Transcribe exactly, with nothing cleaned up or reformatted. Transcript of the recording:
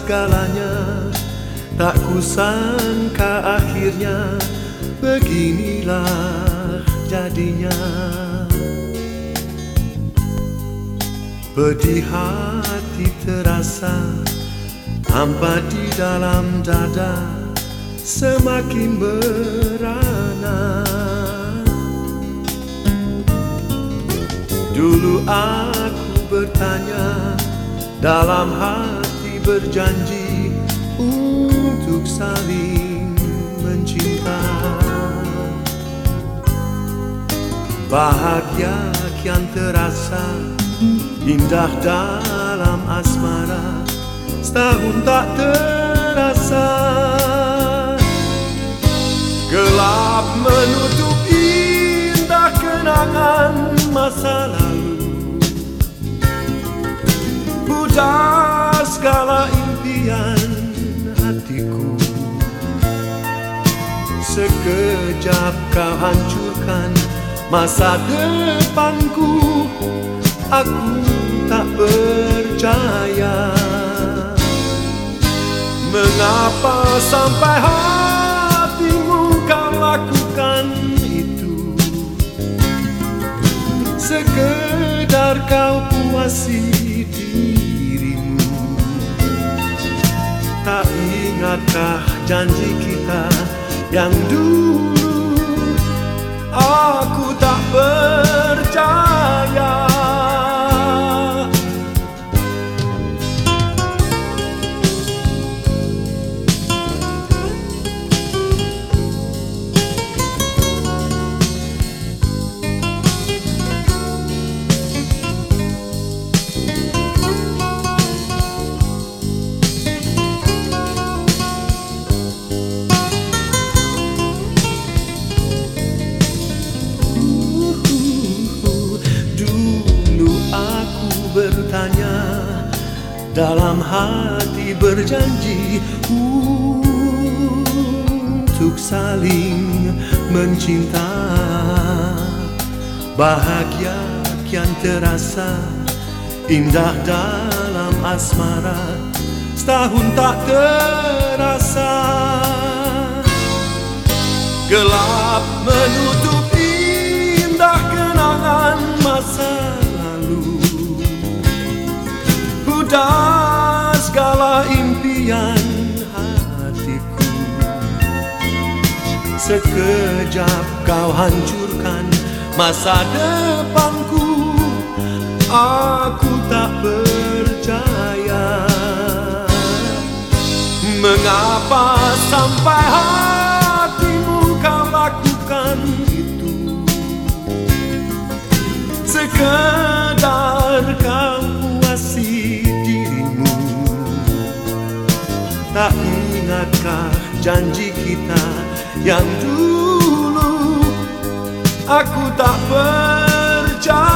segalanya, tak kusangka akhirnya beginilah jadinya. Pedih hati terasa, hampa di dalam dada semakin merana. Dulu aku bertanya, dalam hati berjanji untuk saling mencinta. Bahagia kian terasa, indah dalam asmara, setahun tak terasa. Gelap menutup indah kenangan masa lalu, pudar segala impian hatiku. Sekejap kau hancurkan masa depanku, aku tak percaya. Mengapa sampai hatimu kau lakukan itu? Sekedar kau puasi dirimu. Tak ingatkah janji kita yang dulu? Aku tak percaya. Bertanya, dalam hati berjanji untuk saling mencinta. Bahagia kian terasa, indah dalam asmara, setahun tak terasa. Gelap menutup indah kenangan masa lalu, pudar segala impian hatiku. Sekejap kau hancurkan masa depanku, aku tak percaya. Mengapa sampai hatimu kau lakukan itu? Sekedar kau puasi dirimu. Tak ingatkah janji kita yang dulu? Aku tak percaya.